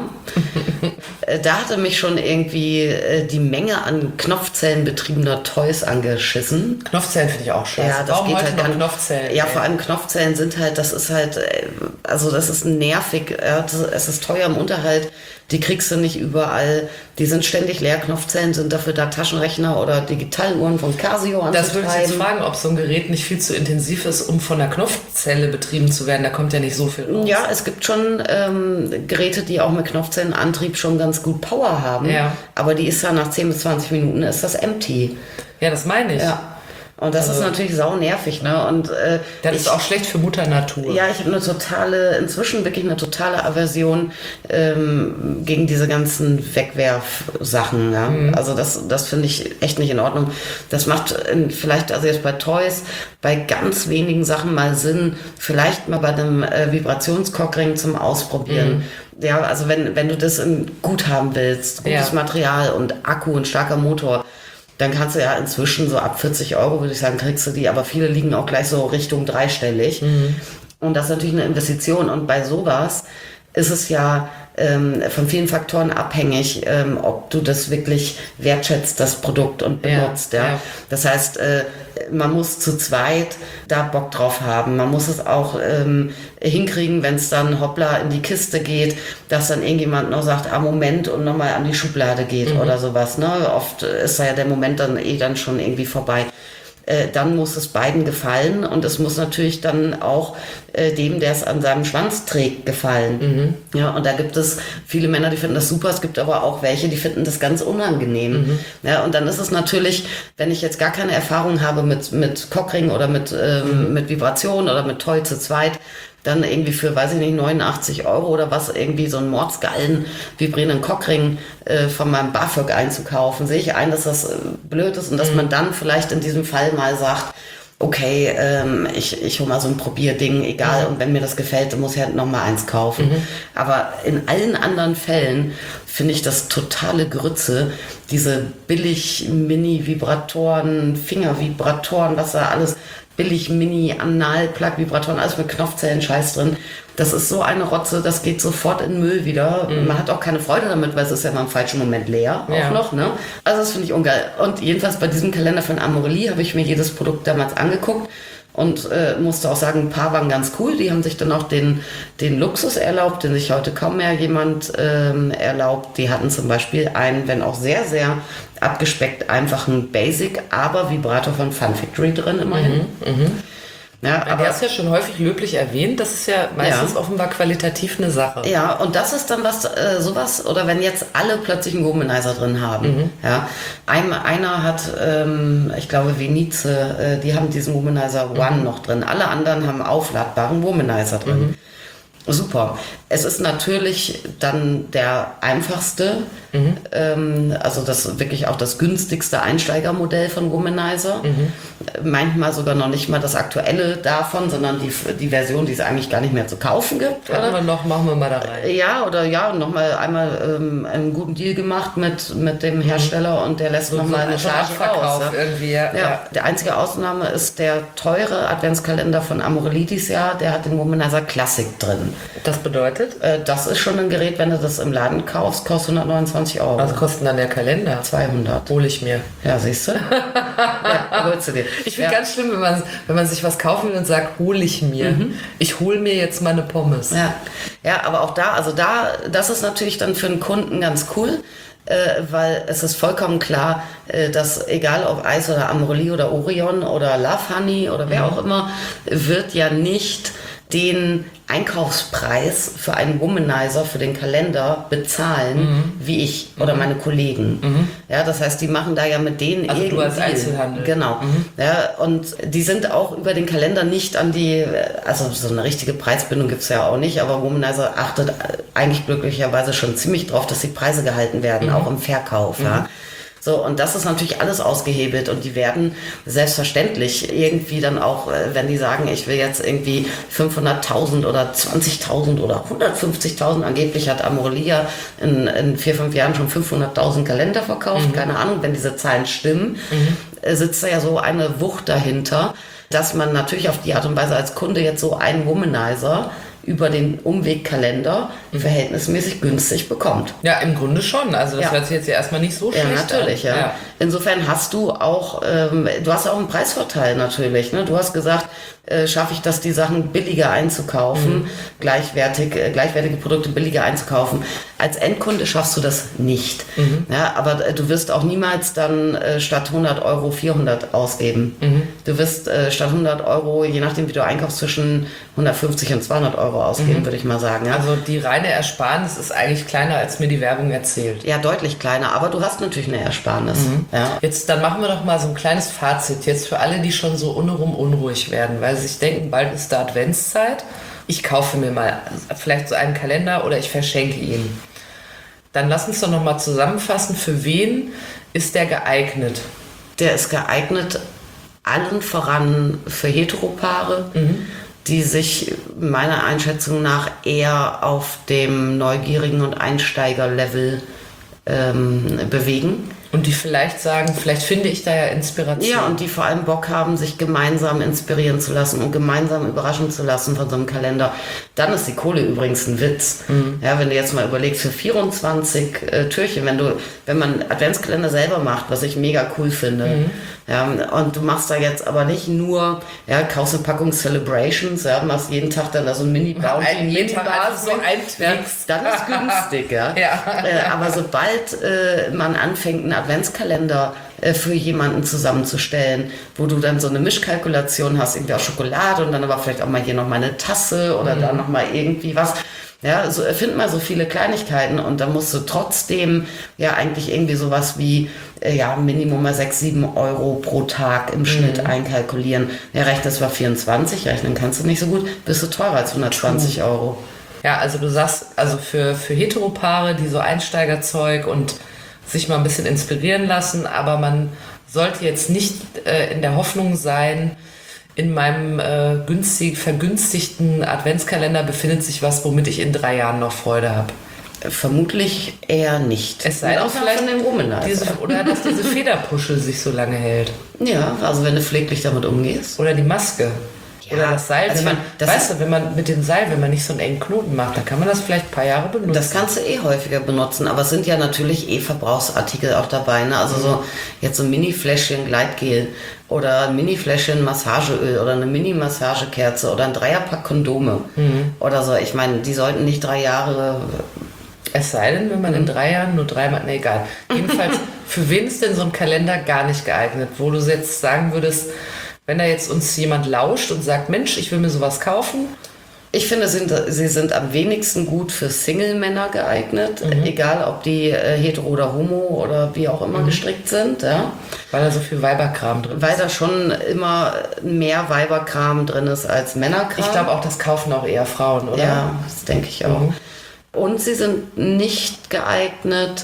Da hatte mich schon irgendwie die Menge an Knopfzellenbetriebener Toys angeschissen. Knopfzellen finde ich auch scheiße. Ja, das Warum geht heute halt noch gar nicht. Knopfzellen? Ja, vor allem Knopfzellen sind halt, das ist halt, also das ist nervig. Es ist teuer im Unterhalt. Die kriegst du nicht überall. Die sind ständig leer. Knopfzellen sind dafür da, Taschenrechner oder Digitaluhren von Casio anzutreiben. Das würde ich jetzt fragen, ob so ein Gerät nicht viel zu intensiv ist, um von der Knopfzelle betrieben zu werden. Da kommt ja nicht so viel raus. Ja, es gibt schon Geräte, die auch mit Knopfzellenantrieb schon ganz gut Power haben. Ja. Aber die ist ja nach 10 bis 20 Minuten ist das empty. Ja, das meine ich. Ja. Und das ist natürlich sau nervig, ne? Und das ist auch schlecht für Mutter Natur. Ja, ich habe inzwischen wirklich eine totale Aversion gegen diese ganzen Wegwerfsachen. Ja? Also das finde ich echt nicht in Ordnung. Das macht vielleicht, also jetzt bei Toys, bei ganz wenigen Sachen mal Sinn, vielleicht mal bei einem Vibrationskockring zum Ausprobieren. Ja, also wenn du das gut haben willst, gutes Material und Akku und starker Motor, dann kannst du ja inzwischen so ab 40 €, würde ich sagen, kriegst du die, aber viele liegen auch gleich so Richtung dreistellig. Und das ist natürlich eine Investition. Und bei sowas ist es ja von vielen Faktoren abhängig, ob du das wirklich wertschätzt, das Produkt, und benutzt. Ja. Das heißt, man muss zu zweit da Bock drauf haben. Man muss es auch hinkriegen, wenn es dann hoppla in die Kiste geht, dass dann irgendjemand noch sagt, Moment, und nochmal an die Schublade geht oder sowas. Ne? Oft ist da ja der Moment dann schon irgendwie vorbei. Dann muss es beiden gefallen, und es muss natürlich dann auch dem, der es an seinem Schwanz trägt, gefallen. Ja, und da gibt es viele Männer, die finden das super, es gibt aber auch welche, die finden das ganz unangenehm. Ja, und dann ist es natürlich, wenn ich jetzt gar keine Erfahrung habe mit Cockring oder mit Vibration oder mit Toy zu zweit, dann irgendwie für, weiß ich nicht, 89 € oder was, irgendwie so einen mordsgeilen vibrierenden Cockring von meinem BAföG einzukaufen, sehe ich ein, dass das blöd ist und dass man dann vielleicht in diesem Fall mal sagt, okay, ich hole mal so ein Probierding, egal, und wenn mir das gefällt, dann muss ich halt nochmal eins kaufen. Aber in allen anderen Fällen finde ich das totale Grütze, diese billig Mini-Vibratoren, Fingervibratoren, was da alles, billig Mini-Anal-Plug-Vibratoren, alles mit Knopfzellen, Scheiß drin. Das ist so eine Rotze, das geht sofort in den Müll wieder. Man hat auch keine Freude damit, weil es ist ja mal im falschen Moment leer auch noch. Ne? Also das finde ich ungeil. Und jedenfalls bei diesem Kalender von Amorelie habe ich mir jedes Produkt damals angeguckt und musste auch sagen, ein paar waren ganz cool. Die haben sich dann auch den Luxus erlaubt, den sich heute kaum mehr jemand erlaubt. Die hatten zum Beispiel einen, wenn auch sehr, sehr abgespeckt, einfachen Basic, aber Vibrator von Fun Factory drin immerhin. Ja, aber der ist ja schon häufig löblich erwähnt. Das ist ja meistens offenbar qualitativ eine Sache. Ja, und das ist dann was, sowas, oder wenn jetzt alle plötzlich einen Womanizer drin haben. Ja, einer hat, ich glaube Venice, die haben diesen Womanizer One noch drin. Alle anderen haben aufladbaren Womanizer drin. Super. Es ist natürlich dann der einfachste, also das wirklich auch das günstigste Einsteigermodell von Womanizer. Manchmal sogar noch nicht mal das aktuelle davon, sondern die Version, die es eigentlich gar nicht mehr zu kaufen gibt. Oder? Machen wir mal da rein. Ja, und nochmal einmal einen guten Deal gemacht mit dem Hersteller und der lässt nochmal eine Charge raus. Irgendwie, ja. Die einzige Ausnahme ist der teure Adventskalender von Amorelie dieses Jahr, der hat den Womanizer Classic drin. Das bedeutet? Das ist schon ein Gerät, wenn du das im Laden kaufst, kostet 129 €. Was kostet dann der Kalender? 200. Hole ich mir. Ja, siehst du? Ja, holst du dir. Ich finde ganz schlimm, wenn man sich was kaufen will und sagt, hole ich mir. Ich hole mir jetzt mal eine Pommes. Ja, aber auch das ist natürlich dann für einen Kunden ganz cool, weil es ist vollkommen klar, dass egal ob Eis oder Amorelie oder Orion oder Love Honey oder wer auch immer, wird ja nicht den Einkaufspreis für einen Womanizer, für den Kalender bezahlen, wie ich oder meine Kollegen. Ja, das heißt, die machen da ja mit denen also irgendwie. Du als Einzelhandel. Genau. Ja, und die sind auch über den Kalender nicht an also so eine richtige Preisbindung gibt's ja auch nicht, aber Womanizer achtet eigentlich glücklicherweise schon ziemlich drauf, dass die Preise gehalten werden, auch im Verkauf. Ja. So, und das ist natürlich alles ausgehebelt und die werden selbstverständlich irgendwie dann auch, wenn die sagen, ich will jetzt irgendwie 500.000 oder 20.000 oder 150.000, angeblich hat Amorelie in 4-5 Jahren schon 500.000 Kalender verkauft, keine Ahnung, wenn diese Zahlen stimmen, sitzt da ja so eine Wucht dahinter, dass man natürlich auf die Art und Weise als Kunde jetzt so einen Womanizer über den Umwegkalender verhältnismäßig günstig bekommt. Ja, im Grunde schon. Also das hört sich jetzt ja erstmal nicht so schlecht an. Natürlich, ja. Insofern hast du auch, du hast auch einen Preisvorteil natürlich. Ne? Du hast gesagt, schaffe ich das, die Sachen billiger einzukaufen, gleichwertige Produkte billiger einzukaufen. Als Endkunde schaffst du das nicht. Ja, aber du wirst auch niemals dann statt 100 € 400 ausgeben. Du wirst statt 100 €, je nachdem wie du einkaufst, zwischen 150 und 200 € ausgeben, würde ich mal sagen. Ja? Also die reine Ersparnis ist eigentlich kleiner, als mir die Werbung erzählt. Ja, deutlich kleiner, aber du hast natürlich eine Ersparnis. Ja. Jetzt, dann machen wir doch mal so ein kleines Fazit jetzt für alle, die schon so unruhig werden, weil sie sich denken, bald ist da Adventszeit. Ich kaufe mir mal vielleicht so einen Kalender oder ich verschenke ihn. Dann lass uns doch noch mal zusammenfassen, für wen ist der geeignet? Der ist geeignet allen voran für Heteropaare, die sich meiner Einschätzung nach eher auf dem neugierigen und Einsteigerlevel bewegen. Und die vielleicht sagen, vielleicht finde ich da ja Inspiration. Ja, und die vor allem Bock haben, sich gemeinsam inspirieren zu lassen und gemeinsam überraschen zu lassen von so einem Kalender. Dann ist die Kohle übrigens ein Witz. Ja, wenn du jetzt mal überlegst, für 24 Türchen, wenn man Adventskalender selber macht, was ich mega cool finde, ja, und du machst da jetzt aber nicht nur, ja, kaufst eine Packung Celebrations, ja, machst jeden Tag dann da so ein Mini-Bounty, so ein Twix. Dann ist günstig, ja. Aber sobald man anfängt, einen Adventskalender für jemanden zusammenzustellen, wo du dann so eine Mischkalkulation hast, irgendwie auch Schokolade und dann aber vielleicht auch mal hier noch mal eine Tasse oder da noch mal irgendwie was. Ja, so erfind mal so viele Kleinigkeiten und dann musst du trotzdem ja eigentlich irgendwie sowas wie Minimum mal 6-7 € pro Tag im Schnitt einkalkulieren. Ja, rechnest mal 24, rechnen kannst du nicht so gut, bist du teurer als 120 €. Ja, also du sagst, also für Heteropaare, die so Einsteigerzeug und sich mal ein bisschen inspirieren lassen, aber man sollte jetzt nicht in der Hoffnung sein, in meinem vergünstigten Adventskalender befindet sich was, womit ich in 3 Jahren noch Freude habe. Vermutlich eher nicht. Es sei denn, vielleicht von dem Womanizer. Oder dass diese Federpuschel sich so lange hält. Ja, also wenn du pfleglich damit umgehst. Oder die Maske. Ja, oder das Seil. also wenn man mit dem Seil, wenn man nicht so einen engen Knoten macht, dann kann man das vielleicht ein paar Jahre benutzen. Das kannst du häufiger benutzen, aber es sind ja natürlich Verbrauchsartikel auch dabei. Ne? Also so jetzt so ein Mini-Fläschchen Gleitgel oder ein Mini-Fläschchen Massageöl oder eine Mini-Massagekerze oder ein Dreierpack Kondome oder so. Ich meine, die sollten nicht 3 Jahre... Es sei denn, wenn man in 3 Jahren nur 3 Mal... Ne, egal. Jedenfalls, für wen ist denn so ein Kalender gar nicht geeignet? Wo du jetzt sagen würdest, wenn da jetzt uns jemand lauscht und sagt, Mensch, ich will mir sowas kaufen. Ich finde, sie sind am wenigsten gut für Single-Männer geeignet, egal ob die hetero oder homo oder wie auch immer gestrickt sind. Ja. Weil da so viel Weiberkram drin ist. Weil da schon immer mehr Weiberkram drin ist als Männerkram. Ich glaube auch, das kaufen auch eher Frauen, oder? Ja, das denke ich auch. Und sie sind nicht geeignet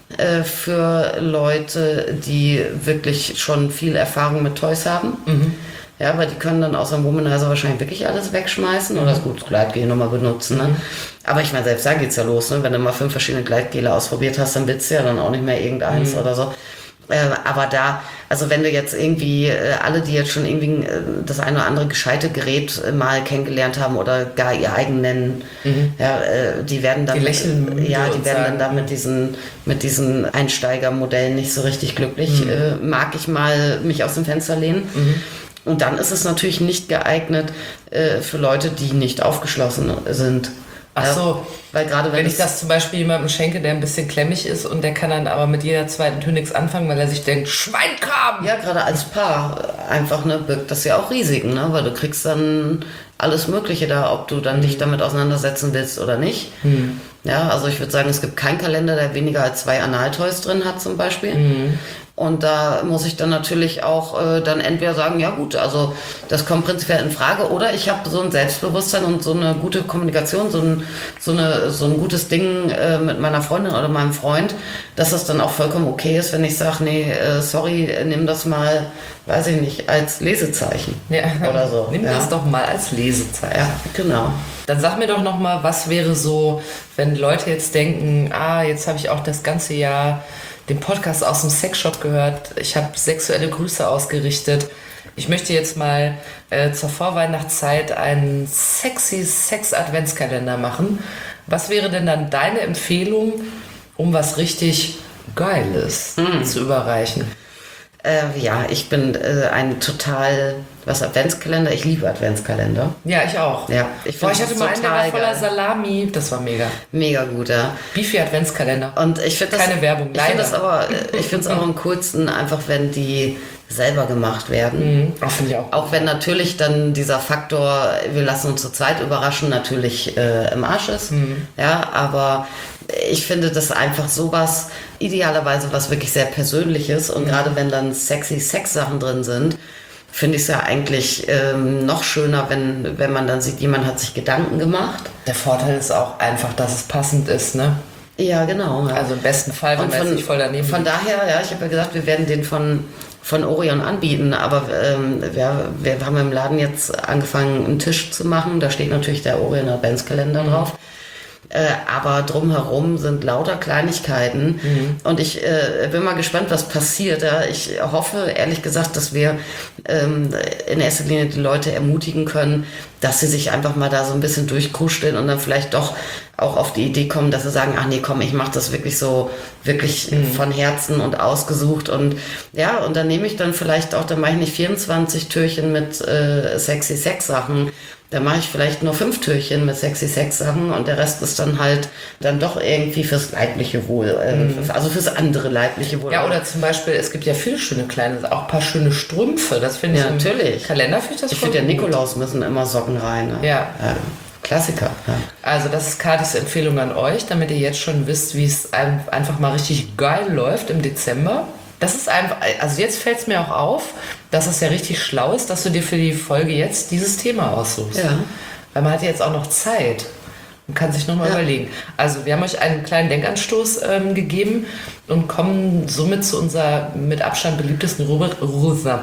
für Leute, die wirklich schon viel Erfahrung mit Toys haben. Ja, weil die können dann außer dem Womanizer wahrscheinlich wirklich alles wegschmeißen oder das gut Gleitgel nochmal benutzen. Ne? Aber ich meine, selbst da geht's ja los. Ne? Wenn du mal 5 verschiedene Gleitgele ausprobiert hast, dann willst du ja dann auch nicht mehr irgendeins oder so. Aber da, also wenn du jetzt irgendwie alle, die jetzt schon irgendwie das eine oder andere gescheite Gerät mal kennengelernt haben oder gar ihr eigen nennen, ja, die werden dann, die lächeln, die werden dann da mit diesen Einsteigermodellen nicht so richtig glücklich. Mag ich mal mich aus dem Fenster lehnen. Und dann ist es natürlich nicht geeignet für Leute, die nicht aufgeschlossen sind. Ach so, weil gerade wenn ich das zum Beispiel jemandem schenke, der ein bisschen klemmig ist und der kann dann aber mit jeder zweiten Tür nichts anfangen, weil er sich denkt, Schweinkram! Ja, gerade als Paar einfach, ne, birgt das ja auch Risiken, ne, weil du kriegst dann alles Mögliche da, ob du dann dich damit auseinandersetzen willst oder nicht. Ja, also ich würde sagen, es gibt keinen Kalender, der weniger als 2 Analtoys drin hat zum Beispiel. Und da muss ich dann natürlich auch dann entweder sagen, ja gut, also das kommt prinzipiell in Frage, oder ich habe so ein Selbstbewusstsein und so eine gute Kommunikation, so ein gutes Ding mit meiner Freundin oder meinem Freund, dass das dann auch vollkommen okay ist, wenn ich sage, nee, sorry, nimm das mal, weiß ich nicht, als Lesezeichen oder so. Nimm das doch mal als Lesezeichen. Ja, genau. Dann sag mir doch nochmal, was wäre so, wenn Leute jetzt denken, jetzt habe ich auch das ganze Jahr den Podcast aus dem Sexshop gehört, ich habe sexuelle Grüße ausgerichtet. Ich möchte jetzt mal zur Vorweihnachtszeit einen sexy Sex-Adventskalender machen. Was wäre denn dann deine Empfehlung, um was richtig Geiles zu überreichen? Ja, ich bin Adventskalender, ich liebe Adventskalender. Ja, ich auch. Ja, ich hatte mal einen, der war voller Salami, das war mega. Mega gut, ja. Beefy Adventskalender. Und ich finde das... Keine Werbung, leider. Ich finde es auch am coolsten, einfach wenn die selber gemacht werden. Finde ich auch. Auch wenn natürlich dann dieser Faktor, wir lassen uns zu zweit überraschen, natürlich im Arsch ist. Ja, aber ich finde das einfach sowas, idealerweise was wirklich sehr Persönliches. Und gerade wenn dann sexy Sex-Sachen drin sind, finde ich es ja eigentlich noch schöner, wenn man dann sieht, jemand hat sich Gedanken gemacht. Der Vorteil ist auch einfach, dass es passend ist, ne? Ja, genau. Ja. Also im besten Fall, wenn man jetzt nicht voll daneben Von liegt. daher, ja, ich habe ja gesagt, wir werden den von Orion anbieten, aber wir haben im Laden jetzt angefangen, einen Tisch zu machen. Da steht natürlich der Orion Adventskalender drauf. Aber drumherum sind lauter Kleinigkeiten und ich bin mal gespannt, was passiert. Ja. Ich hoffe, ehrlich gesagt, dass wir in erster Linie die Leute ermutigen können, dass sie sich einfach mal da so ein bisschen durchkuscheln und dann vielleicht doch auch auf die Idee kommen, dass sie sagen, ach nee, komm, ich mache das wirklich so, wirklich von Herzen und ausgesucht und ja, und dann nehme ich dann vielleicht auch, dann mache ich nicht 24 Türchen mit sexy Sex-Sachen, dann mache ich vielleicht nur 5 Türchen mit sexy Sex-Sachen und der Rest ist dann halt dann doch irgendwie fürs leibliche Wohl, also fürs andere leibliche Wohl. Ja, oder zum Beispiel, es gibt ja viele schöne kleine, auch ein paar schöne Strümpfe, das finde ich ja, natürlich. Im Kalender finde ich das Ich finde, der Nikolaus müssen immer Socken rein. Ne? Ja. Klassiker. Ja. Also das ist Katis Empfehlung an euch, damit ihr jetzt schon wisst, wie es einfach mal richtig geil läuft im Dezember. Das ist einfach, also jetzt fällt es mir auch auf, dass es ja richtig schlau ist, dass du dir für die Folge jetzt dieses Thema aussuchst. Ja. Weil man hat ja jetzt auch noch Zeit und kann sich nochmal überlegen. Also wir haben euch einen kleinen Denkanstoß gegeben und kommen somit zu unserer mit Abstand beliebtesten Rubrik.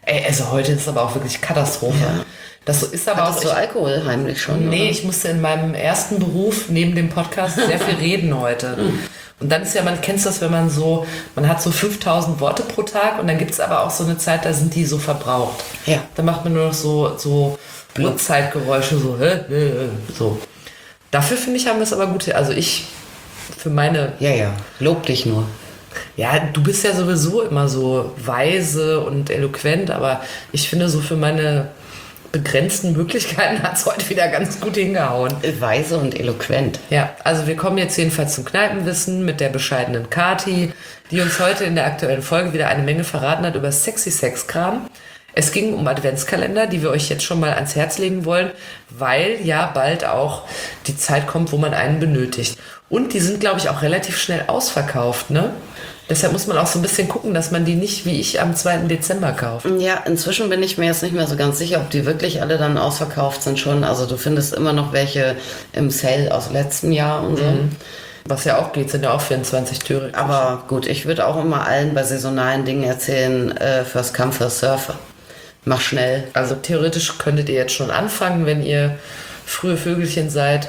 Ey, also heute ist aber auch wirklich Katastrophe. Ja. Das ist aber Hattest auch... du Alkohol heimlich schon? Nee, oder? ich musste in meinem ersten Beruf neben dem Podcast sehr viel reden heute. Und dann ist ja, man kennt das, wenn man hat so 5000 Worte pro Tag und dann gibt es aber auch so eine Zeit, da sind die so verbraucht. Ja. Da macht man nur noch so Uhrzeitgeräusche, so. Dafür finde ich, haben wir es aber gut. Also ich, für meine... Ja, lob dich nur. Ja, du bist ja sowieso immer so weise und eloquent, aber ich finde, so für meine begrenzten Möglichkeiten hat es heute wieder ganz gut hingehauen. Weise und eloquent. Ja, also wir kommen jetzt jedenfalls zum Kneipenwissen mit der bescheidenen Kati, die uns heute in der aktuellen Folge wieder eine Menge verraten hat über sexy Sexkram. Es ging um Adventskalender, die wir euch jetzt schon mal ans Herz legen wollen, weil ja bald auch die Zeit kommt, wo man einen benötigt. Und die sind, glaube ich, auch relativ schnell ausverkauft, ne? Deshalb muss man auch so ein bisschen gucken, dass man die nicht, wie ich, am 2. Dezember kauft. Ja, inzwischen bin ich mir jetzt nicht mehr so ganz sicher, ob die wirklich alle dann ausverkauft sind schon. Also du findest immer noch welche im Sale aus letztem Jahr und so. Was ja auch geht, sind ja auch 24 Türe. Aber gut, ich würde auch immer allen bei saisonalen Dingen erzählen, first come, first serve. Mach schnell. Also theoretisch könntet ihr jetzt schon anfangen, wenn ihr frühe Vögelchen seid,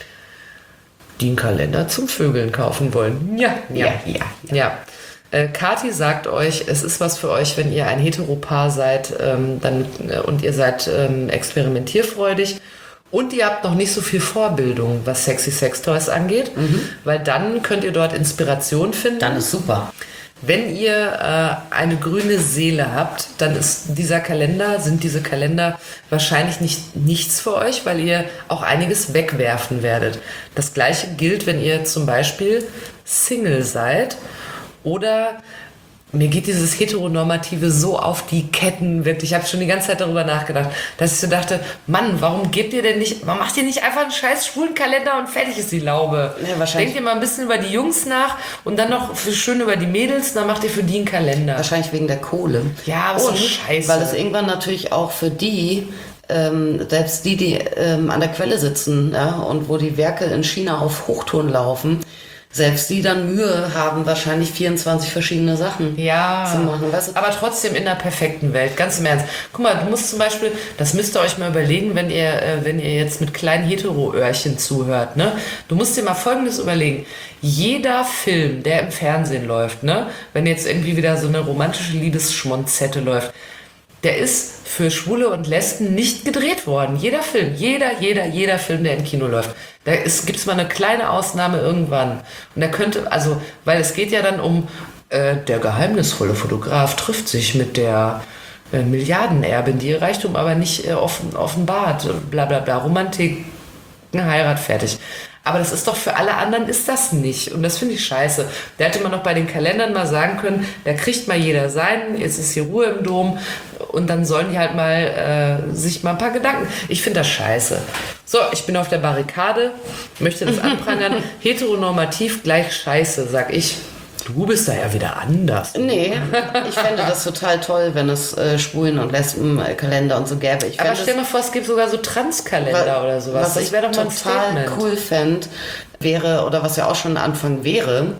die einen Kalender zum Vögeln kaufen wollen. Ja. Kathi sagt euch, es ist was für euch, wenn ihr ein Heteropaar seid und ihr seid experimentierfreudig und ihr habt noch nicht so viel Vorbildung, was sexy Sextoys angeht, weil dann könnt ihr dort Inspiration finden. Dann ist super. Wenn ihr eine grüne Seele habt, dann sind diese Kalender wahrscheinlich nichts für euch, weil ihr auch einiges wegwerfen werdet. Das gleiche gilt, wenn ihr zum Beispiel Single seid oder mir geht dieses Heteronormative so auf die Ketten, wirklich. Ich habe schon die ganze Zeit darüber nachgedacht, dass ich so dachte, Mann, warum macht ihr nicht einfach einen scheiß schwulen Kalender und fertig ist die Laube? Ja, wahrscheinlich. Denkt ihr mal ein bisschen über die Jungs nach und dann noch schön über die Mädels, dann macht ihr für die einen Kalender. Wahrscheinlich wegen der Kohle. Ja, aber so scheiße. Weil es irgendwann natürlich auch für die, selbst die an der Quelle sitzen, ja, und wo die Werke in China auf Hochtouren laufen, selbst die dann Mühe haben, wahrscheinlich 24 verschiedene Sachen zu machen. Weißt du? Aber trotzdem in der perfekten Welt, ganz im Ernst. Guck mal, du musst zum Beispiel, das müsst ihr euch mal überlegen, wenn ihr jetzt mit kleinen Hetero-Öhrchen zuhört, ne? Du musst dir mal Folgendes überlegen. Jeder Film, der im Fernsehen läuft, ne? Wenn jetzt irgendwie wieder so eine romantische Liebesschmonzette läuft, der ist für Schwule und Lesben nicht gedreht worden. Jeder Film, jeder Film, der im Kino läuft. Da gibt's mal eine kleine Ausnahme irgendwann. Und da könnte, also, weil es geht ja dann um, der geheimnisvolle Fotograf trifft sich mit der Milliardenerbin, die ihr Reichtum aber nicht offenbart. Bla bla bla, Romantik, eine Heirat, fertig. Aber das ist doch für alle anderen ist das nicht. Und das finde ich scheiße. Da hätte man noch bei den Kalendern mal sagen können, da kriegt mal jeder seinen, jetzt ist hier Ruhe im Dom und dann sollen die halt mal sich mal ein paar Gedanken. Ich finde das scheiße. So, ich bin auf der Barrikade, möchte das anprangern. Heteronormativ gleich scheiße, sag ich. Du bist da ja wieder anders. Nee, ich fände das total toll, wenn es Schwulen- und Lesbenkalender und so gäbe. Aber stell dir mal vor, es gibt sogar so Transkalender oder sowas. Was ich total cool fände, wäre, oder was ja auch schon ein Anfang wäre,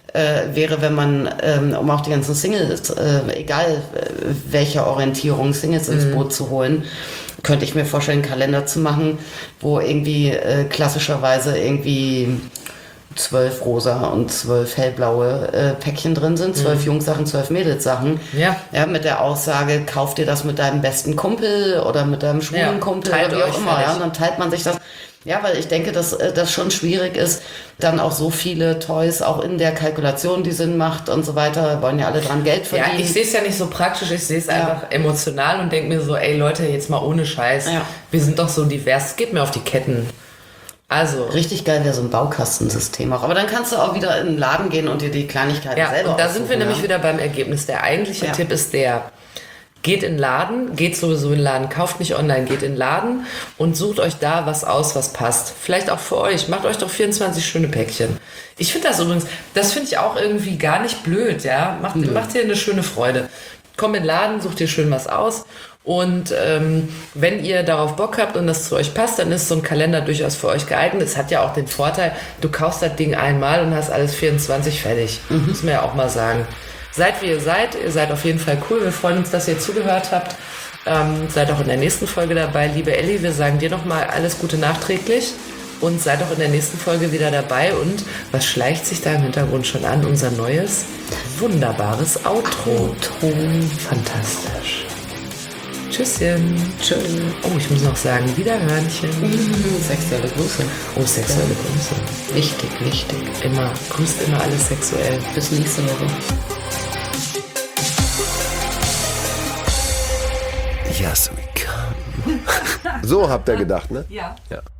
wenn man, um auch die ganzen Singles, egal welcher Orientierung, Singles ins Boot zu holen, könnte ich mir vorstellen, einen Kalender zu machen, wo irgendwie klassischerweise irgendwie 12 rosa und 12 hellblaue Päckchen drin sind, 12 Jungssachen, 12 Mädelssachen. Ja, mit der Aussage, kauf dir das mit deinem besten Kumpel oder mit deinem schwulen Kumpel oder wie auch immer. Ja, und dann teilt man sich das. Ja, weil ich denke, dass das schon schwierig ist, dann auch so viele Toys auch in der Kalkulation, die Sinn macht und so weiter, wollen ja alle dran Geld verdienen. Ja, ich sehe es ja nicht so praktisch, ich sehe es einfach emotional und denke mir so, ey Leute, jetzt mal ohne Scheiß, wir sind doch so divers, geht mir auf die Ketten. Also richtig geil wäre so ein Baukastensystem auch. Aber dann kannst du auch wieder in den Laden gehen und dir die Kleinigkeiten selber und da sind wir nämlich wieder beim Ergebnis. Der eigentliche Tipp ist geht in den Laden, geht sowieso in den Laden, kauft nicht online, geht in den Laden und sucht euch da was aus, was passt. Vielleicht auch für euch. Macht euch doch 24 schöne Päckchen. Ich finde das übrigens, das finde ich auch irgendwie gar nicht blöd, ja. Macht dir eine schöne Freude. Komm in den Laden, sucht dir schön was aus. Und wenn ihr darauf Bock habt und das zu euch passt, dann ist so ein Kalender durchaus für euch geeignet. Es hat ja auch den Vorteil, du kaufst das Ding einmal und hast alles 24 fertig. Muss man ja auch mal sagen. seid wie ihr seid. Ihr seid auf jeden Fall cool. Wir freuen uns, dass ihr zugehört habt. Seid auch in der nächsten Folge dabei. Liebe Elli, wir sagen dir nochmal alles Gute nachträglich. Und seid auch in der nächsten Folge wieder dabei. Und was schleicht sich da im Hintergrund schon an? Unser neues, wunderbares Outro. Fantastisch. Tschüsschen. Tschüss. Oh, ich muss noch sagen, Wiederhörnchen. Sexuelle Grüße. Oh, sexuelle Grüße. Wichtig. Grüßt immer alles sexuell. Bis nächste Woche. Yes, we come. So habt ihr gedacht, ne? Ja. Ja.